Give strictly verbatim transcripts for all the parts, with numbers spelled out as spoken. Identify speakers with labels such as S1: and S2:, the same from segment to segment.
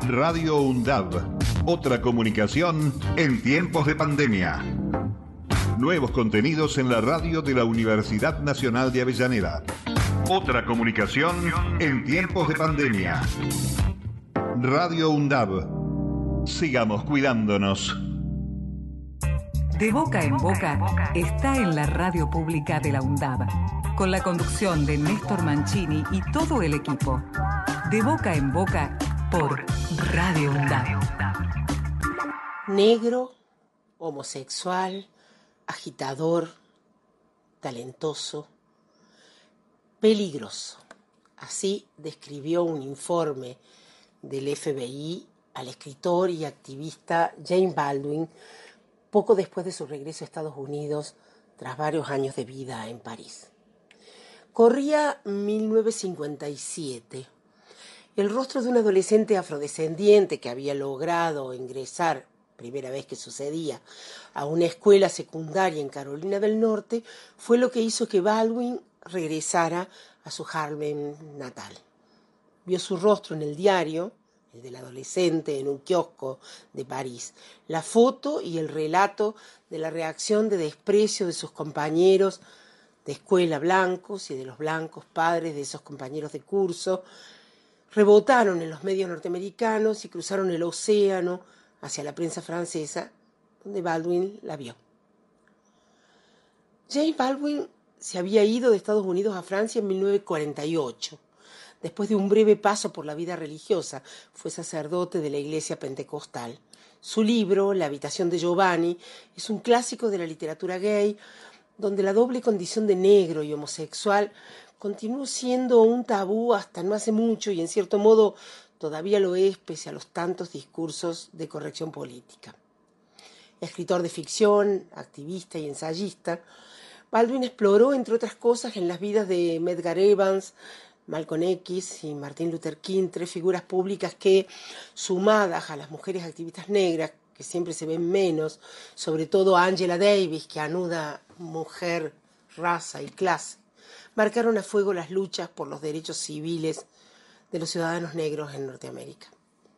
S1: Radio UNDAB, otra comunicación en tiempos de pandemia. Nuevos contenidos en la radio de la Universidad Nacional de Avellaneda. Otra comunicación en tiempos de pandemia. Radio UNDAB. Sigamos cuidándonos.
S2: De Boca en Boca está en la radio pública de la UNDAB, con la conducción de Néstor Mancini y todo el equipo. De Boca en Boca por Radio UNDAB.
S3: Negro, homosexual, agitador, talentoso, peligroso. Así describió un informe del F B I al escritor y activista James Baldwin poco después de su regreso a Estados Unidos tras varios años de vida en París. Corría mil novecientos cincuenta y siete. El rostro de un adolescente afrodescendiente que había logrado ingresar, primera vez que sucedía, a una escuela secundaria en Carolina del Norte, fue lo que hizo que Baldwin regresara a su Harlem natal. Vio su rostro en el diario, el del adolescente en un kiosco de París, la foto y el relato de la reacción de desprecio de sus compañeros de escuela blancos y de los blancos padres de esos compañeros de curso, rebotaron en los medios norteamericanos y cruzaron el océano hacia la prensa francesa, donde Baldwin la vio. James Baldwin se había ido de Estados Unidos a Francia en mil novecientos cuarenta y ocho. Después de un breve paso por la vida religiosa, fue sacerdote de la iglesia pentecostal. Su libro, La habitación de Giovanni, es un clásico de la literatura gay, donde la doble condición de negro y homosexual continuó siendo un tabú hasta no hace mucho y en cierto modo todavía lo es pese a los tantos discursos de corrección política. Escritor de ficción, activista y ensayista, Baldwin exploró, entre otras cosas, en las vidas de Medgar Evans, Malcolm X y Martin Luther King, tres figuras públicas que, sumadas a las mujeres activistas negras, que siempre se ven menos, sobre todo a Angela Davis, que anuda mujer, raza y clase, marcaron a fuego las luchas por los derechos civiles de los ciudadanos negros en Norteamérica.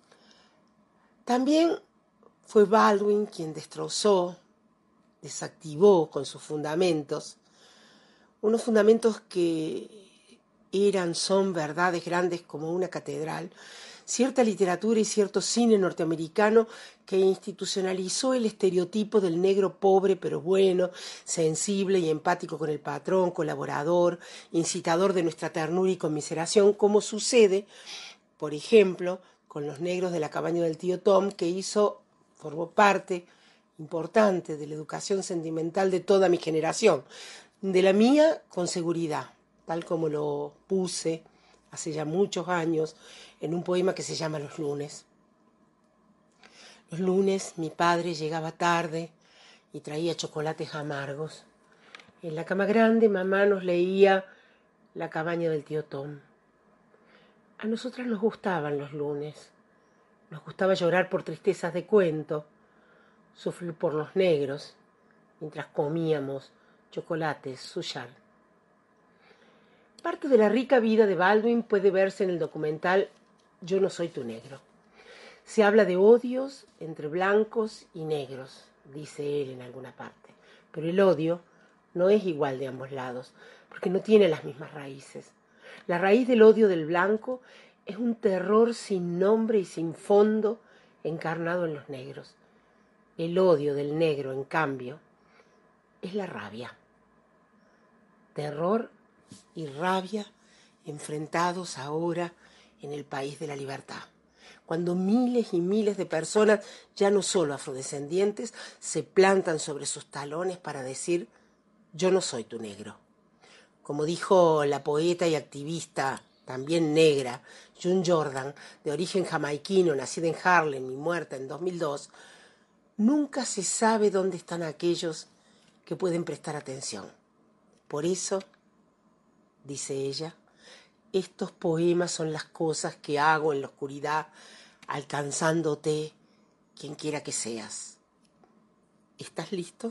S3: También fue Baldwin quien destrozó, desactivó con sus fundamentos, unos fundamentos que eran, son verdades grandes como una catedral, cierta literatura y cierto cine norteamericano que institucionalizó el estereotipo del negro pobre pero bueno, sensible y empático con el patrón, colaborador, incitador de nuestra ternura y conmiseración, como sucede, por ejemplo, con los negros de la cabaña del tío Tom, que hizo, formó parte importante de la educación sentimental de toda mi generación, de la mía con seguridad, tal como lo puse hace ya muchos años en un poema que se llama Los lunes. Los lunes mi padre llegaba tarde y traía chocolates amargos. En la cama grande mamá nos leía La cabaña del tío Tom. A nosotras nos gustaban los lunes. Nos gustaba llorar por tristezas de cuento, sufrir por los negros, mientras comíamos chocolates suyar. Parte de la rica vida de Baldwin puede verse en el documental Yo no soy tu negro. Se habla de odios entre blancos y negros, dice él en alguna parte. Pero el odio no es igual de ambos lados, porque no tiene las mismas raíces. La raíz del odio del blanco es un terror sin nombre y sin fondo encarnado en los negros. El odio del negro, en cambio, es la rabia. Terror y rabia enfrentados ahora en el país de la libertad, cuando miles y miles de personas, ya no solo afrodescendientes, se plantan sobre sus talones para decir yo no soy tu negro. Como dijo la poeta y activista, también negra, June Jordan, de origen jamaiquino, nacida en Harlem y muerta en dos mil dos, nunca se sabe dónde están aquellos que pueden prestar atención. Por eso, dice ella, estos poemas son las cosas que hago en la oscuridad, alcanzándote, quien quiera que seas. ¿Estás listo?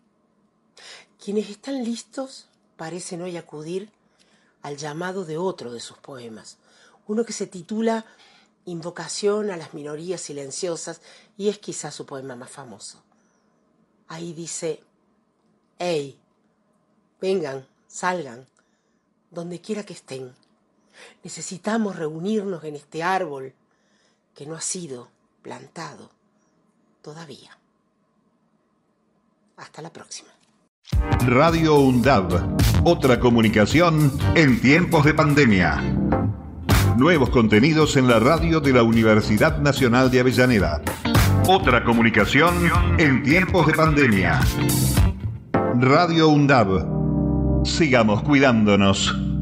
S3: Quienes están listos parecen hoy acudir al llamado de otro de sus poemas, uno que se titula Invocación a las minorías silenciosas, y es quizás su poema más famoso. Ahí dice: hey, vengan, salgan, donde quiera que estén. Necesitamos reunirnos en este árbol que no ha sido plantado todavía. Hasta la próxima.
S1: Radio UNDAB, otra comunicación en tiempos de pandemia. Nuevos contenidos en la radio de la Universidad Nacional de Avellaneda. Otra comunicación en tiempos de pandemia. Radio UNDAB. Sigamos cuidándonos.